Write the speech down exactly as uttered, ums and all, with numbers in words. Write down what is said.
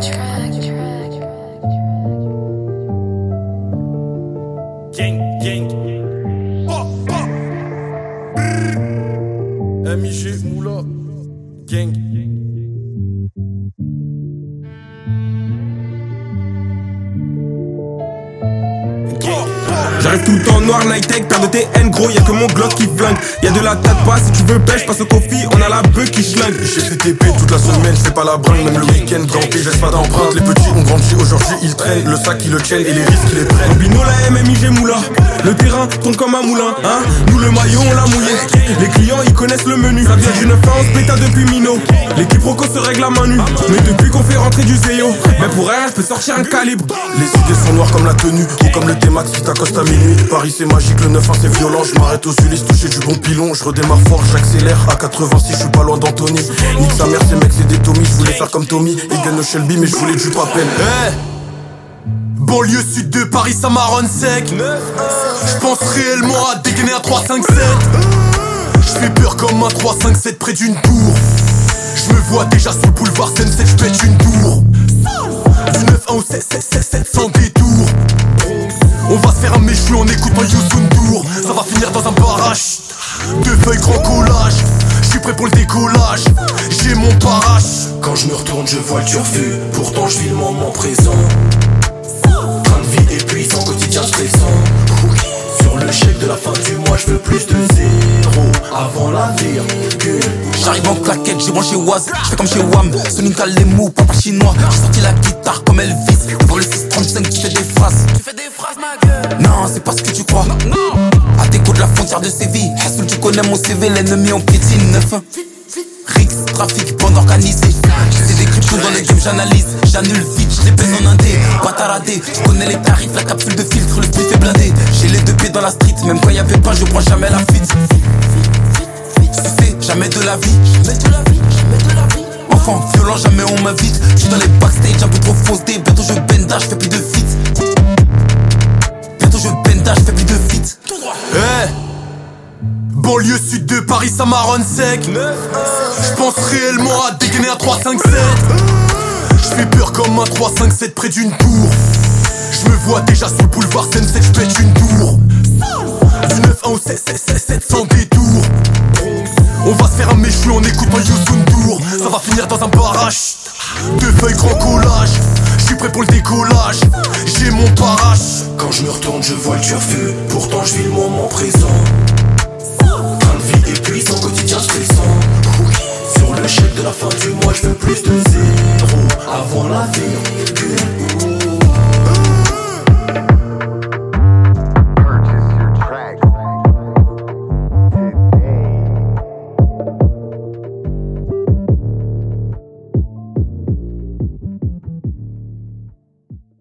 Gang, gang. Oh, oh. M I G Moula. Gang. J'arrive tout le temps noir, night tech, paire de T N gros, y'a que mon Glock qui flingue. Y'a de la tête pas, si tu veux pêche, passe au coffee, on a la bœuf qui schlingue. J'ai fait T P toute la semaine, c'est pas la bringue, même le week-end, ganté, j'ai pas d'empreinte. Les petits ont grandi, aujourd'hui ils traînent, le sac ils le tiennent et les risques ils les prennent. Bino la M M I G Moula, le terrain tourne comme un moulin, hein. Nous le maillot on l'a mouillé, les clients ils connaissent le menu. Ça vient d'une fin, on se péta depuis Mino. L'équipe Rocco se règle à main nue, mais depuis qu'on fait rentrer du Zéo, mais pour rien je peux sortir un calibre. Les idées sont noires comme la tenue, ou comme le T-Max qui t'accoste à minuit. Paris c'est magique, le neuf un c'est violent. Je m'arrête aux Ulysses, toucher du bon pilon. Je redémarre fort, j'accélère à quatre-vingt-six, je suis pas loin d'Anthony. Nique sa mère, ces mecs c'est des Tommy. Je voulais faire comme Tommy, ils gagnent au Shelby, mais je voulais du papel. Hey, banlieue sud de Paris, ça marronne sec. J'pense réellement à dégainer un trois cinq sept. J'fais peur comme un trois cinq sept près d'une tour. J'me vois déjà sur le boulevard Sunset, j'pète une tour. Du neuf un au sept sept sept sept sans détour. On va se faire un méchou en écoutant Youssou N'Dour. Ça va finir dans un barrage. Deux feuilles grand collage. J'suis prêt pour le décollage. J'ai mon parache. Quand je me retourne je vois le turfu. Pourtant je vis le moment présent. Train de vie épuisant, quotidien stressant. Sur le chèque de la fin du mois je veux plus de zéro. Avant la virgule. J'arrive en claquette, j'ai branché Waz. J'fais comme chez Wam, Sonic les mots, papa chinois. J'ai sorti la guitare comme Elvis. Devant le six trente-cinq tu fais des phrases. Tu fais des phrases ma gueule. Non c'est pas ce que tu crois. Non, non. À tes côtes de la frontière de Séville. Hassoul tu connais mon C V, l'ennemi en piétine. neuf un Rix, trafic, bande organisée. J'ai des cryptos dans le game, j'analyse. J'annule vite, je les baise en indé. Pas taradé, je connais les tarifs, la capsule de filtre, le spiff est blindé. J'ai les deux pieds dans la street, même quand y'avait pas, je prends jamais la fuite. Sucé, jamais de la vie. Jamais de la vie, jamais de la vie. Enfant violent, jamais on m'invite. J'suis dans les backstage, un peu trop foncé. Bientôt je benda, j'fais plus de feat. Bientôt je benda, j'fais plus de feat. Hey, banlieue sud de Paris, ça marronne sec. J'pense réellement à dégainer un trois cinq sept. J'fais peur comme un trois cinq sept près d'une tour. J'me vois déjà sur le boulevard Sunset, j'pète une tour. Du neuf un au sept sept sept sept sans détour. On va se faire un méchou en écoutant Youssou N'Dour. Ça va finir dans un barrage. Deux feuilles grand collage. J'suis prêt pour le décollage. J'ai mon parache. Quand je me retourne je vois le turfu. Pourtant je vis le moment présent. Train de vie épuisant, quotidien stressant. Sur le chèque de la fin du mois je veux plus de zéro. Avant la virgule.